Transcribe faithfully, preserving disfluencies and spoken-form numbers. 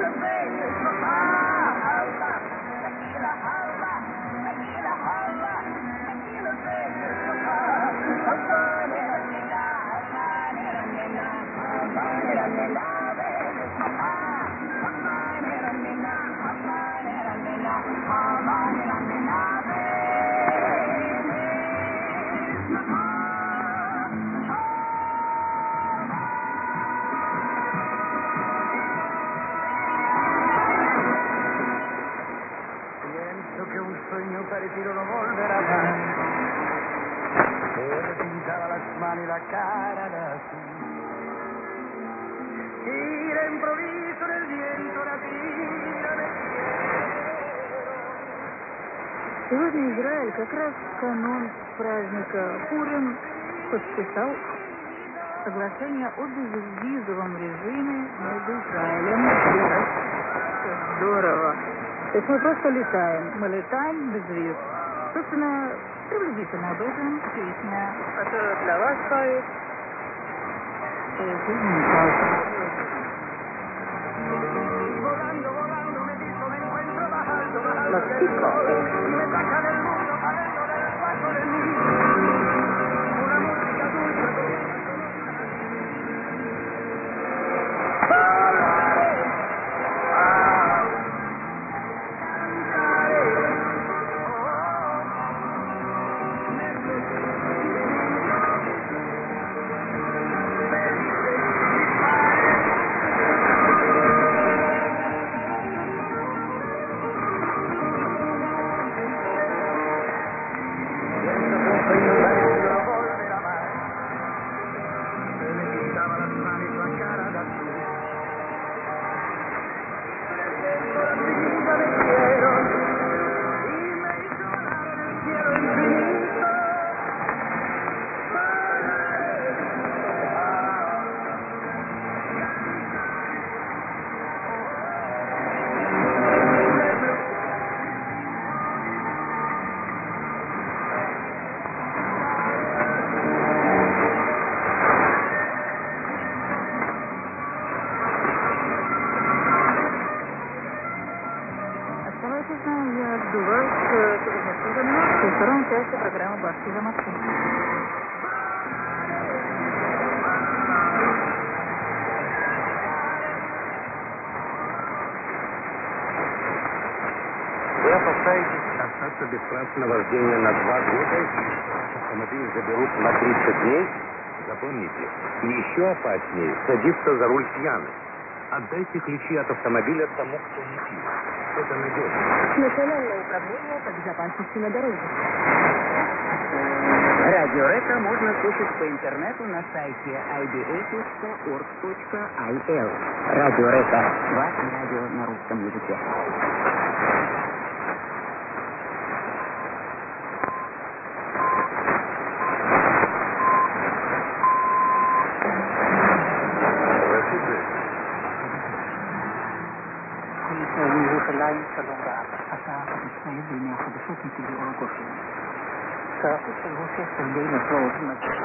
Parecido no volverá más. Él pintaba las manos y la cara de azul. Y de improviso en el viento la tira de Сегодня Израиль как раз в канун праздника Пурим подписал соглашение о безвизовом режиме между Израилем и Россией. Здорово. То есть мы просто летаем. Мы летаем без виз. Собственно, приблизительно об этом песня, которую для вас поет Los chicos. Я жду вас через несколько минут во втором части программы «Бабки за Москву». Вы опасаетесь остаться без прав на вождение на два года, и автомобиль заберут на тридцать дней? Запомните, еще опаснее садиться за руль пьяным. Отдайте ключи от автомобиля тому, кто не пьет. Это надежно. Национальное управление по безопасности на дороге. Радио Ретро можно слушать по интернету на сайте ай би эй точка орг точка ай эл. Радио Ретро. Ваше радио на русском языке. ירושלים שלום רב, השעה אחת עשרה בימי החדשות מטבעי אור גושן. כרטיס של רוסיה סרגי לברוב